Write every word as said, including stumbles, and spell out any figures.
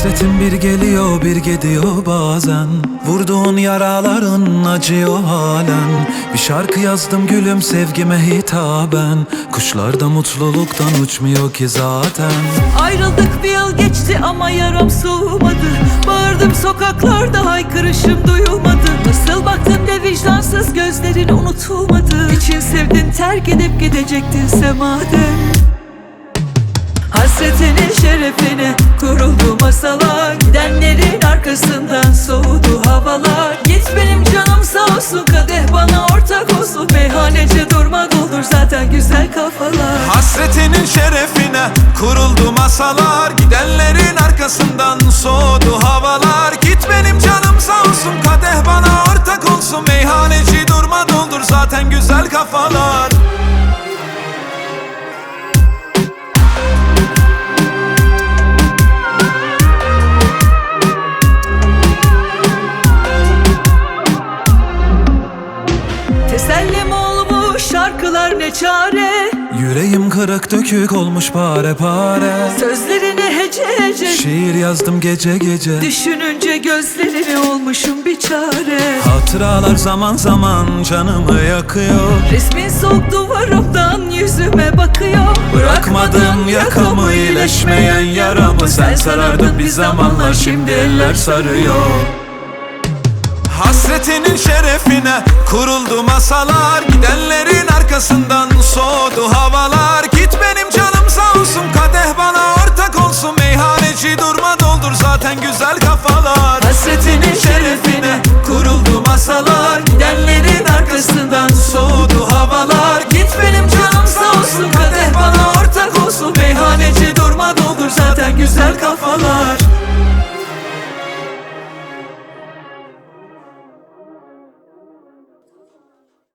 Hasretin bir geliyor bir gidiyor bazen, vurduğun yaraların acıyor halen. Bir şarkı yazdım gülüm sevgime hitaben, kuşlar da mutluluktan uçmuyor ki zaten. Ayrıldık bir yıl geçti ama yaram soğumadı. Bağırdım sokaklarda haykırışım duyulmadı. Nasıl baktın de vicdansız gözlerin unutulmadı. İçin sevdin terk edip gidecektinse madem. Hasretinin şerefine kuruldu masalar, gidenlerin arkasından soğudu havalar. Git benim canım sağ olsun, kadeh bana ortak olsun. Meyhaneci durma doldur zaten güzel kafalar. Hasretinin şerefine kuruldu masalar, gidenlerin arkasından soğudu havalar. Git benim canım sağ olsun, kadeh bana ortak olsun. Meyhaneci durma doldur zaten güzel kafalar. Tesellim olmuş şarkılar ne çare, Yüreğim kırık dökük olmuş pare pare. sözlerini hece hece Şiir yazdım gece gece, düşününce gözlerini olmuşum bir çare. hatıralar zaman zaman canımı yakıyor. Resmin soğuk duvarımdan yüzüme bakıyor. Bırakmadım yakamı iyileşmeyen yaramı, sen sarardın bir zamanlar şimdi eller sarıyor. Hasretinin şerefine kuruldu masalar, gidenlerin arkasından soğudu havalar. Git benim canım sağ olsun, kadeh bana ortak olsun. Meyhaneci durma doldur zaten güzel kafalar. Hasretinin şerefine kuruldu masalar, gidenlerin arkasından soğudu havalar. Git benim canım sağ olsun, kadeh bana ortak olsun. Meyhaneci durma doldur zaten güzel kafalar.